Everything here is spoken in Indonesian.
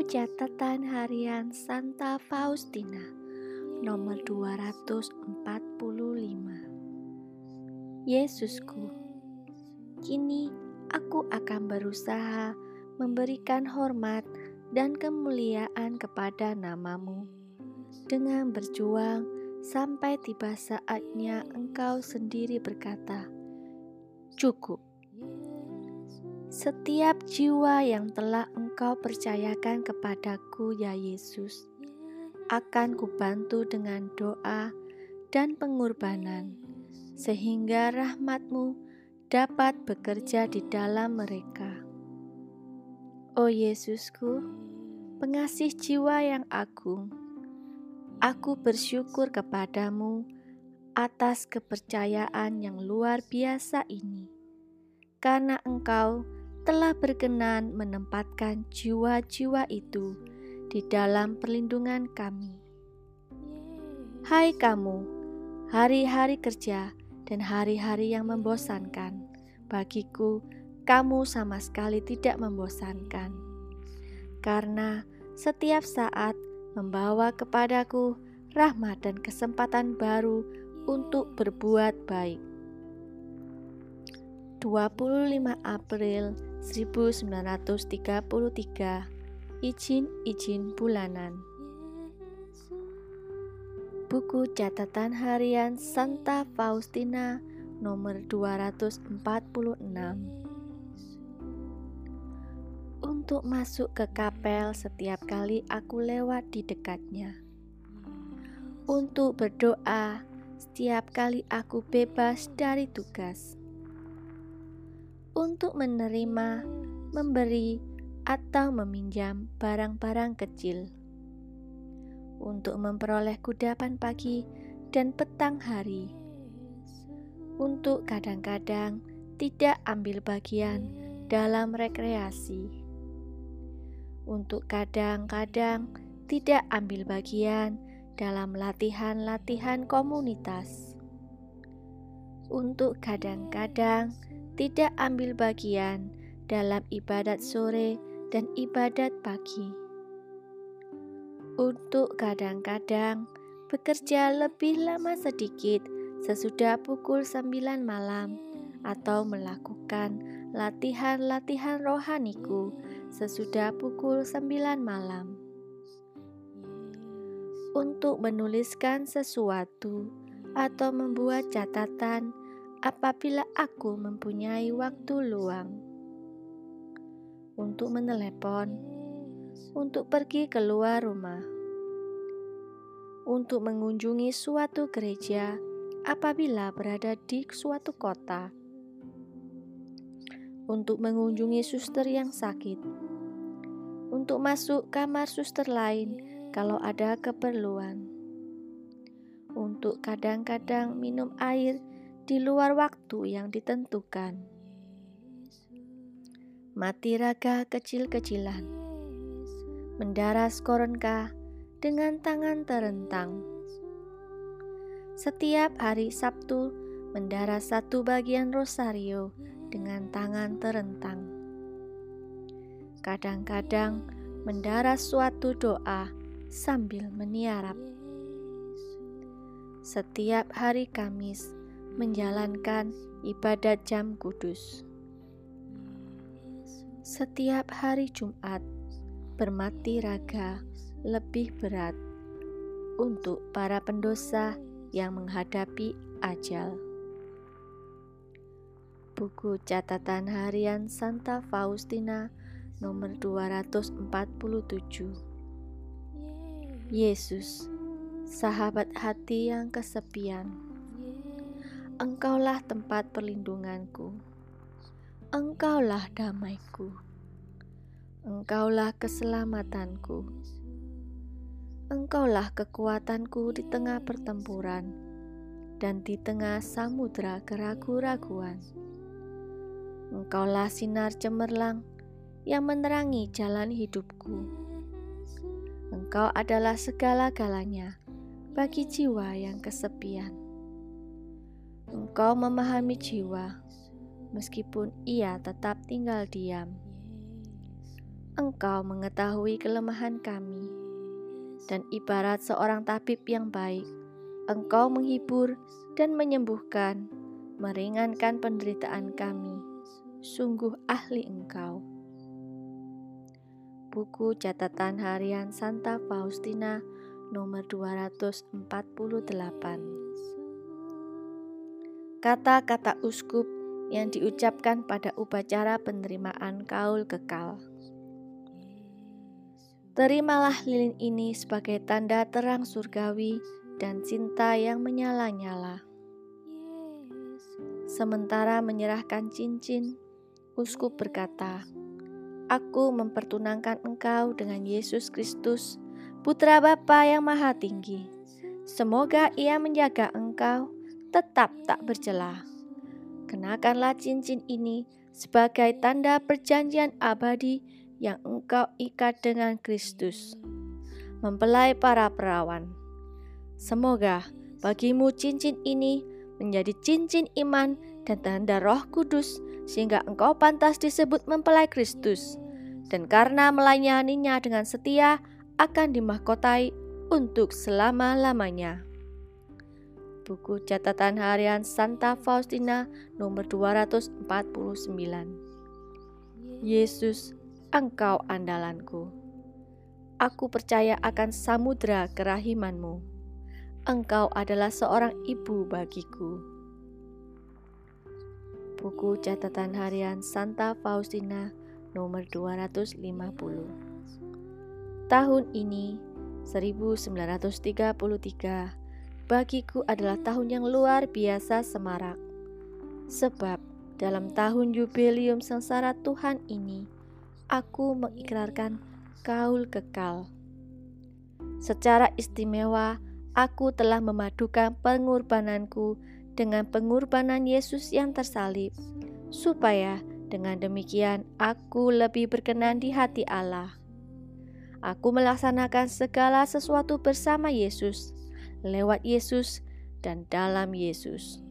Catatan Harian Santa Faustina nomor 245. Yesusku, kini aku akan berusaha memberikan hormat dan kemuliaan kepada nama-Mu dengan berjuang sampai tiba saatnya Engkau sendiri berkata, "Cukup." Setiap jiwa yang telah Engkau percayakan kepadaku, ya Yesus, akan kubantu dengan doa dan pengorbanan, sehingga rahmat-Mu dapat bekerja di dalam mereka. Oh Yesusku, pengasih jiwa yang agung, aku bersyukur kepadamu atas kepercayaan yang luar biasa ini, karena Engkau telah berkenan menempatkan jiwa-jiwa itu di dalam perlindungan kami. Hai kamu, hari-hari kerja dan hari-hari yang membosankan, bagiku kamu sama sekali tidak membosankan, karena setiap saat membawa kepadaku rahmat dan kesempatan baru untuk berbuat baik. 25 April 1933, izin bulanan. Buku catatan harian Santa Faustina nomor 246. Untuk masuk ke kapel setiap kali aku lewat di dekatnya. Untuk berdoa setiap kali aku bebas dari tugas. Untuk menerima, memberi, atau meminjam barang-barang kecil. Untuk memperoleh kudapan pagi dan petang hari. Untuk kadang-kadang tidak ambil bagian dalam rekreasi. Untuk kadang-kadang tidak ambil bagian dalam latihan-latihan komunitas. Untuk kadang-kadang tidak ambil bagian dalam ibadat sore dan ibadat pagi. Untuk kadang-kadang bekerja lebih lama sedikit sesudah pukul 9 malam atau melakukan latihan-latihan rohaniku sesudah pukul 9 malam. Untuk menuliskan sesuatu atau membuat catatan apabila aku mempunyai waktu luang. Untuk menelepon, untuk pergi keluar rumah, untuk mengunjungi suatu gereja apabila berada di suatu kota, untuk mengunjungi suster yang sakit, untuk masuk kamar suster lain kalau ada keperluan, untuk kadang-kadang minum air di luar waktu yang ditentukan. Mati raga kecil-kecilan, mendaras koronka dengan tangan terentang. Setiap hari Sabtu mendaras satu bagian rosario dengan tangan terentang. Kadang-kadang mendaras suatu doa sambil meniarap. Setiap hari Kamis menjalankan ibadat jam kudus. Setiap hari Jumat bermati raga lebih berat untuk para pendosa yang menghadapi ajal. Buku catatan harian Santa Faustina nomor 247. Yesus, sahabat hati yang kesepian, Engkaulah tempat perlindunganku, Engkaulah damaiku, Engkaulah keselamatanku, Engkaulah kekuatanku di tengah pertempuran dan di tengah samudera keraguan-raguan. Engkaulah sinar cemerlang yang menerangi jalan hidupku. Engkau adalah segala-galanya bagi jiwa yang kesepian. Engkau memahami jiwa, meskipun ia tetap tinggal diam. Engkau mengetahui kelemahan kami, dan ibarat seorang tabib yang baik, Engkau menghibur dan menyembuhkan, meringankan penderitaan kami. Sungguh ahli Engkau. Buku Catatan Harian Santa Faustina nomor 248. Kata-kata uskup yang diucapkan pada upacara penerimaan kaul kekal. Terimalah lilin ini sebagai tanda terang surgawi dan cinta yang menyala-nyala. Sementara menyerahkan cincin, uskup berkata, "Aku mempertunangkan engkau dengan Yesus Kristus, Putra Bapa yang Maha Tinggi. Semoga Ia menjaga engkau tetap tak bercela. Kenakanlah cincin ini sebagai tanda perjanjian abadi yang engkau ikat dengan Kristus." Mempelai para perawan, semoga bagimu cincin ini menjadi cincin iman dan tanda Roh Kudus, sehingga engkau pantas disebut mempelai Kristus, dan karena melayaninya dengan setia akan dimahkotai untuk selama-lamanya. Buku Catatan Harian Santa Faustina nomor 249. Yesus, Engkau andalanku. Aku percaya akan samudera kerahimanmu. Engkau adalah seorang ibu bagiku. Buku Catatan Harian Santa Faustina nomor 250. Tahun ini 1933 bagiku adalah tahun yang luar biasa semarak. Sebab dalam tahun jubileum sengsara Tuhan ini, aku mengikrarkan kaul kekal. Secara istimewa, aku telah memadukan pengorbananku dengan pengorbanan Yesus yang tersalib, supaya dengan demikian aku lebih berkenan di hati Allah. Aku melaksanakan segala sesuatu bersama Yesus, lewat Yesus, dan dalam Yesus.